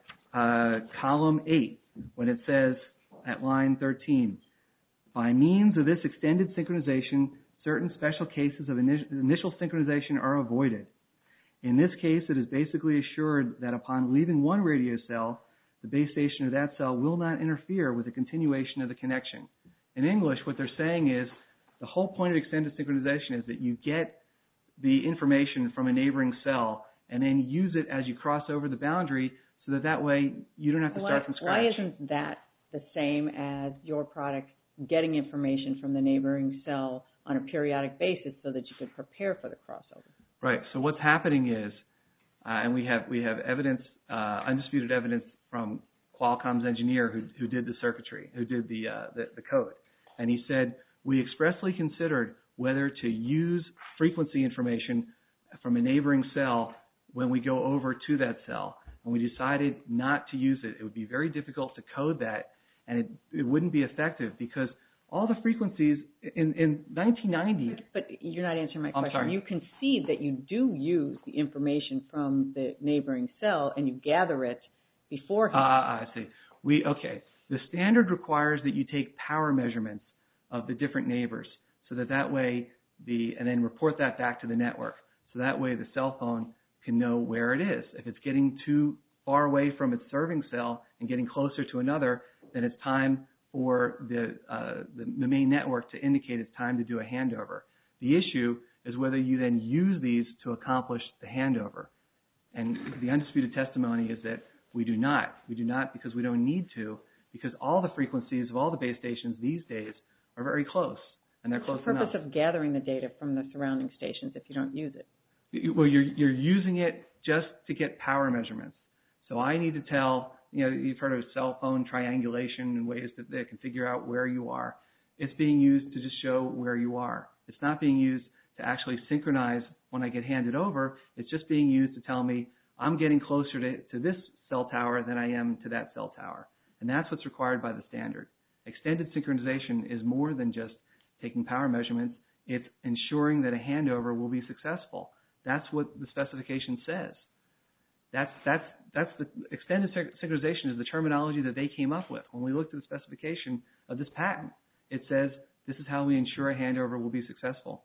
column 8 when it says at line 13, by means of this extended synchronization, certain special cases of initial synchronization are avoided. In this case, it is basically assured that upon leaving one radio cell, the base station of that cell will not interfere with the continuation of the connection. In English, what they're saying is the whole point of extended synchronization is that you get the information from a neighboring cell and then use it as you cross over the boundary so that way you don't have to start from scratch. Why isn't that the same as your product getting information from the neighboring cell on a periodic basis so that you could prepare for the crossover? Right. So what's happening is, and we have evidence, undisputed evidence from Qualcomm's engineer who did the circuitry, who did the code, and he said we expressly considered whether to use frequency information from a neighboring cell when we go over to that cell, and we decided not to use it. It would be very difficult to code that, and it wouldn't be effective because all the frequencies in 1990... But you're not answering my question. Sorry. You concede that you do use the information from the neighboring cell and you gather it beforehand. I see. Okay. The standard requires that you take power measurements of the different neighbors so that way and then report that back to the network. So that way the cell phone can know where it is. If it's getting too far away from its serving cell and getting closer to another, then it's time for the main network to indicate it's time to do a handover. The issue is whether you then use these to accomplish the handover. And the undisputed testimony is that we do not. We do not because we don't need to, because all the frequencies of all the base stations these days are very close, and they're close enough. What's the purpose of gathering the data from the surrounding stations if you don't use it? Well, you're using it just to get power measurements. So I need to tell, you've heard of cell phone triangulation and ways that they can figure out where you are. It's being used to just show where you are. It's not being used to actually synchronize when I get handed over. It's just being used to tell me I'm getting closer to this cell tower than I am to that cell tower. And that's what's required by the standard. Extended synchronization is more than just taking power measurements. It's ensuring that a handover will be successful. That's what the specification says. That's the extended synchronization is the terminology that they came up with. When we looked at the specification of this patent, it says this is how we ensure a handover will be successful.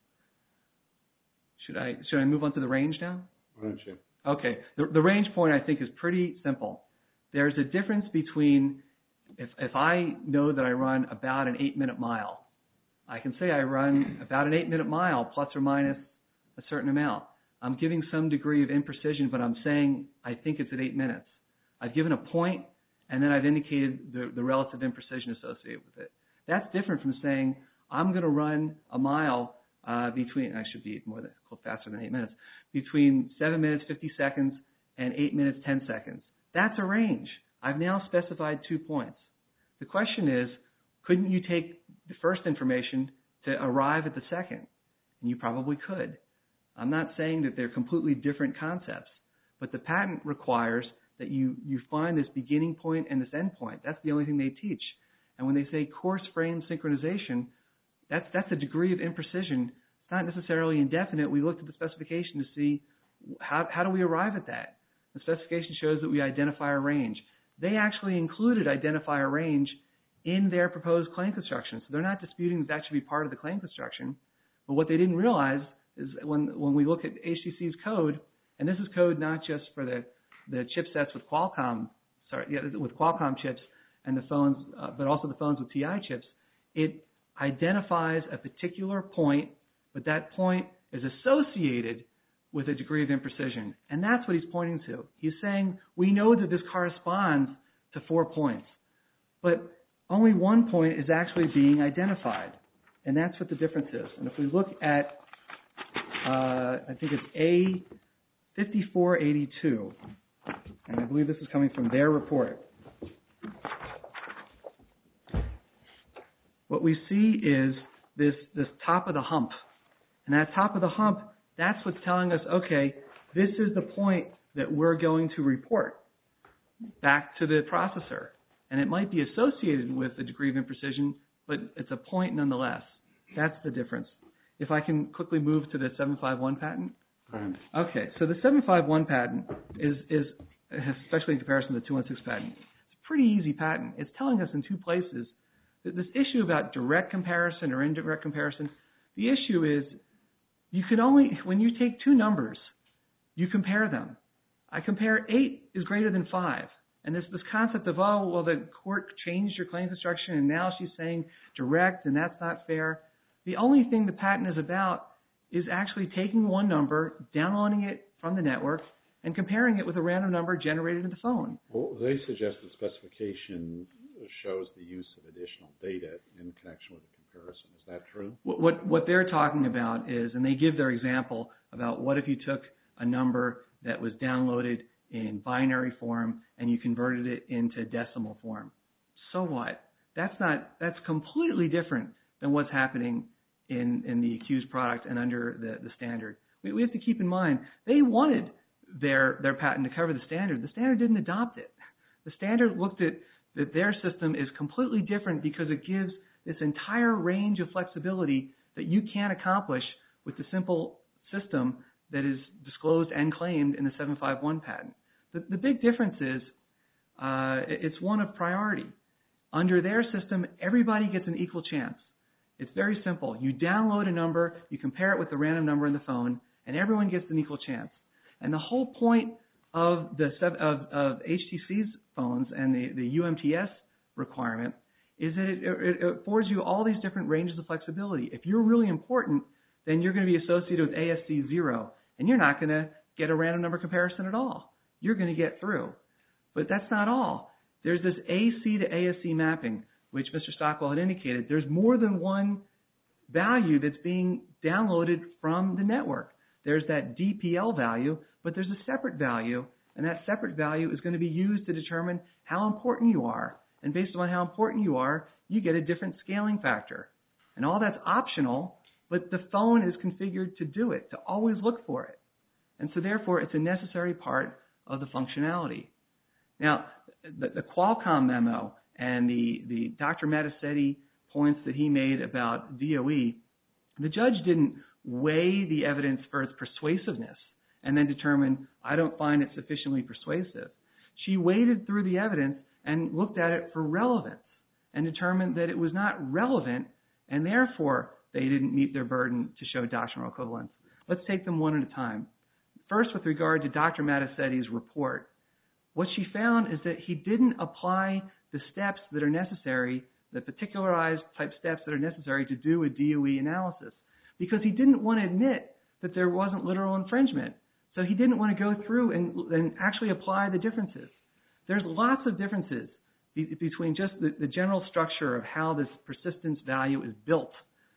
Should I move on to the range now? Why don't you? Okay. The range point, I think, is pretty simple. There's a difference between if I know that I run about an 8-minute mile, I can say I run about an 8-minute mile plus or minus a certain amount. I'm giving some degree of imprecision, but I'm saying I think it's at 8 minutes. I've given a point, and then I've indicated the relative imprecision associated with it. That's different from saying I'm going to run a mile between, I should be faster than 8 minutes, between 7 minutes, 50 seconds, and 8 minutes, 10 seconds. That's a range. I've now specified 2 points. The question is, couldn't you take the first information to arrive at the second? And you probably could. I'm not saying that they're completely different concepts, but the patent requires that you find this beginning point and this end point. That's the only thing they teach. And when they say coarse frame synchronization, that's a degree of imprecision. It's not necessarily indefinite. We looked at the specification to see how do we arrive at that. The specification shows that we identify a range. They actually included identify a range in their proposed claim construction. So they're not disputing that should be part of the claim construction. But what they didn't realize is when we look at HTC's code, and this is code not just for the chipsets with Qualcomm chips and the phones, but also the phones with TI chips, it identifies a particular point, but that point is associated with a degree of imprecision. And that's what he's pointing to. He's saying, we know that this corresponds to 4 points, but only 1 point is actually being identified. And that's what the difference is. And if we look at I think it's A5482, and I believe this is coming from their report. What we see is this top of the hump. And that top of the hump, that's what's telling us, okay, this is the point that we're going to report back to the processor. And it might be associated with a degree of imprecision, but it's a point nonetheless. That's the difference. If I can quickly move to the 751 patent. Okay, so the 751 patent is especially in comparison to the 216 patent, it's a pretty easy patent. It's telling us in two places that this issue about direct comparison or indirect comparison, the issue is you can only, when you take two numbers, you compare them. I compare 8 is greater than 5. And this concept of, oh, well, the court changed your claim construction and now she's saying direct and that's not fair. The only thing the patent is about is actually taking one number, downloading it from the network, and comparing it with a random number generated in the phone. Well, they suggest the specification shows the use of additional data in connection with the comparison. Is that true? What they're talking about is, and they give their example about what if you took a number that was downloaded in binary form and you converted it into decimal form. So what? That's completely different than what's happening in the accused product and under the standard. We have to keep in mind, they wanted their patent to cover the standard. The standard didn't adopt it. The standard looked at that their system is completely different because it gives this entire range of flexibility that you can't accomplish with the simple system that is disclosed and claimed in the 751 patent. The big difference is it's one of priority. Under their system, everybody gets an equal chance. It's very simple. You download a number, you compare it with the random number in the phone, and everyone gets an equal chance. And the whole point of HTC's phones and the UMTS requirement is that it affords you all these different ranges of flexibility. If you're really important, then you're going to be associated with ASC 0, and you're not going to get a random number comparison at all. You're going to get through. But that's not all. There's this AC to ASC mapping, which Mr. Stockwell had indicated. There's more than one value that's being downloaded from the network. There's that DPL value, but there's a separate value, and that separate value is going to be used to determine how important you are. And based on how important you are, you get a different scaling factor. And all that's optional, but the phone is configured to do it, to always look for it. And so therefore, it's a necessary part of the functionality. Now, the Qualcomm memo and the Dr. Mattacetti points that he made about DOE, the judge didn't weigh the evidence for its persuasiveness and then determine, I don't find it sufficiently persuasive. She waded through the evidence and looked at it for relevance and determined that it was not relevant, and therefore they didn't meet their burden to show doctrinal equivalence. Let's take them one at a time. First, with regard to Dr. Mattacetti's report, what she found is that he didn't apply the steps that are necessary, the particularized type steps that are necessary to do a DOE analysis, because he didn't want to admit that there wasn't literal infringement. So he didn't want to go through and actually apply the differences. There's lots of differences between just the general structure of how this persistence value is built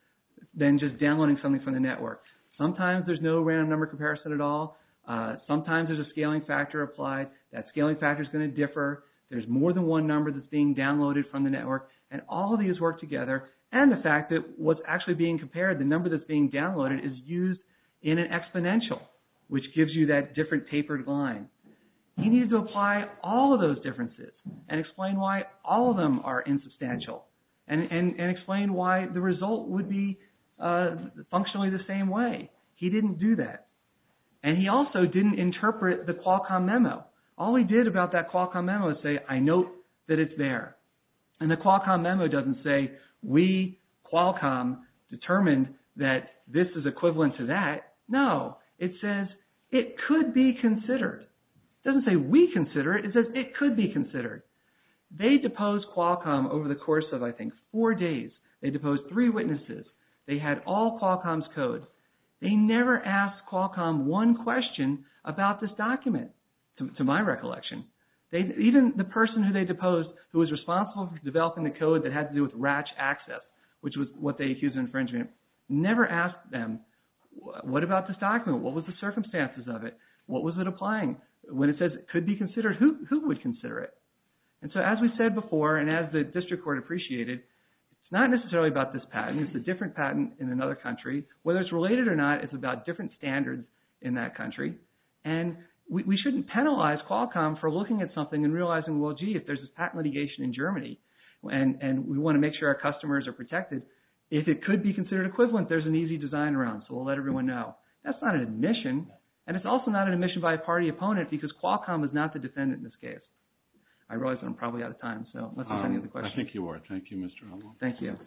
than just downloading something from the network. Sometimes there's no random number comparison at all. Sometimes there's a scaling factor applied. That scaling factor is going to differ. There's more than one number that's being downloaded from the network. And all of these work together. And the fact that what's actually being compared, the number that's being downloaded, is used in an exponential, which gives you that different tapered line. You need to apply all of those differences and explain why all of them are insubstantial and explain why the result would be functionally the same way. He didn't do that. And he also didn't interpret the Qualcomm memo. All he did about that Qualcomm memo is say, I note that it's there. And the Qualcomm memo doesn't say, we, Qualcomm, determined that this is equivalent to that. No, it says it could be considered. It doesn't say we consider it. It says it could be considered. They deposed Qualcomm over the course of, I think, 4 days. They deposed 3 witnesses. They had all Qualcomm's code. They never asked Qualcomm one question about this document, to my recollection. Even the person who they deposed, who was responsible for developing the code that had to do with RATCH access, which was what they accused of infringement, never asked them, what about this document? What was the circumstances of it? What was it applying? When it says it could be considered, who would consider it? And so as we said before, and as the district court appreciated, it's not necessarily about this patent. It's a different patent in another country. Whether it's related or not, it's about different standards in that country. And we shouldn't penalize Qualcomm for looking at something and realizing, well, gee, if there's this patent litigation in Germany and we want to make sure our customers are protected, if it could be considered equivalent, there's an easy design around, so we'll let everyone know. That's not an admission, and it's also not an admission by a party opponent because Qualcomm is not the defendant in this case. I realize that I'm probably out of time, so let's see any other questions. I think you are. Thank you, Mr. Elmo. Thank you.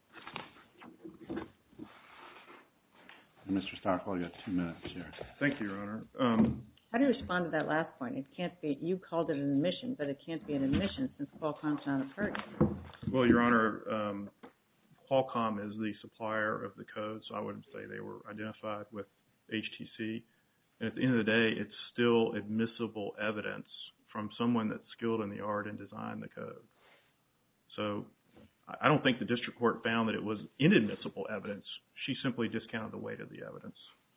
And Mr. Stockwell, you got 2 minutes here. Thank you, Your Honor. How do you respond to that last point? It can't be, you called it an admission, but it can't be an admission since Qualcomm's not a party. Well, Your Honor, Qualcomm is the supplier of the code, so I wouldn't say they were identified with HTC. And at the end of the day, it's still admissible evidence from someone that's skilled in the art and designed the code. So I don't think the district court found that it was inadmissible evidence. She simply discounted the weight of the evidence.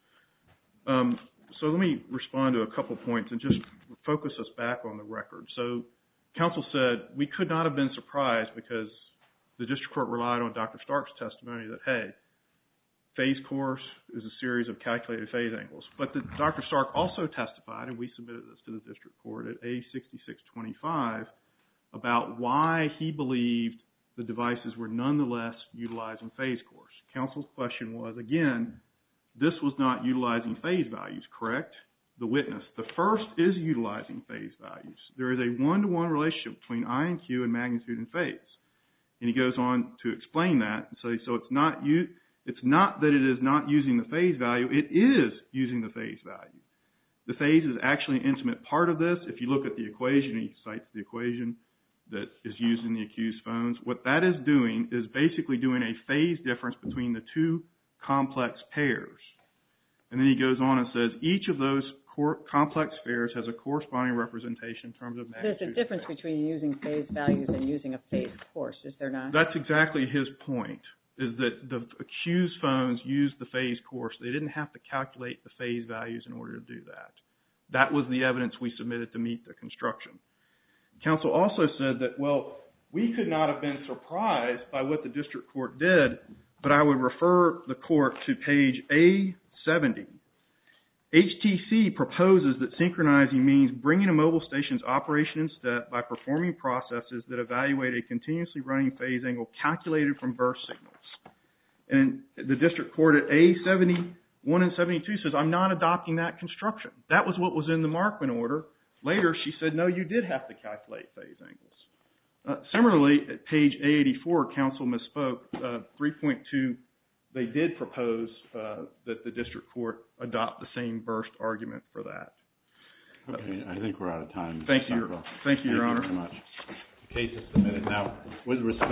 So let me respond to a couple points and just focus us back on the record. So counsel said we could not have been surprised because the district court relied on Dr. Stark's testimony that, hey, phase course is a series of calculated phase angles. But Dr. Stark also testified, and we submitted this to the district court at A6625, about why he believed the devices were nonetheless utilizing phase course. Counsel's question was, again, this was not utilizing phase values, correct? The witness. The first is utilizing phase values. There is a one-to-one relationship between I and Q and magnitude and phase. And he goes on to explain that. So it's not that it is not using the phase value. It is using the phase value. The phase is actually an intimate part of this. If you look at the equation, he cites the equation that is used in the accused phones. What that is doing is basically doing a phase difference between the two complex pairs. And then he goes on and says each of those complex pairs has a corresponding representation in terms of magnitude. There's a difference between using phase values and using a phase course, is there not? That's exactly his point, is that the accused phones used the phase course. They didn't have to calculate the phase values in order to do that. That was the evidence we submitted to meet the construction. Counsel also said that, well, we could not have been surprised by what the district court did, but I would refer the court to page A70. HTC proposes that synchronizing means bringing a mobile station's operation in step by performing processes that evaluate a continuously running phase angle calculated from burst signals. And the district court at A71 and 72 says, I'm not adopting that construction. That was what was in the Markman order. Later, she said, no, you did have to calculate phase angles. Similarly, at page A84, counsel misspoke. 3.2, they did propose that the district court adopt the same burst argument for that. Okay, I think we're out of time. Thank you, Your Honor. Thank you very much. The case is submitted. Now, with respect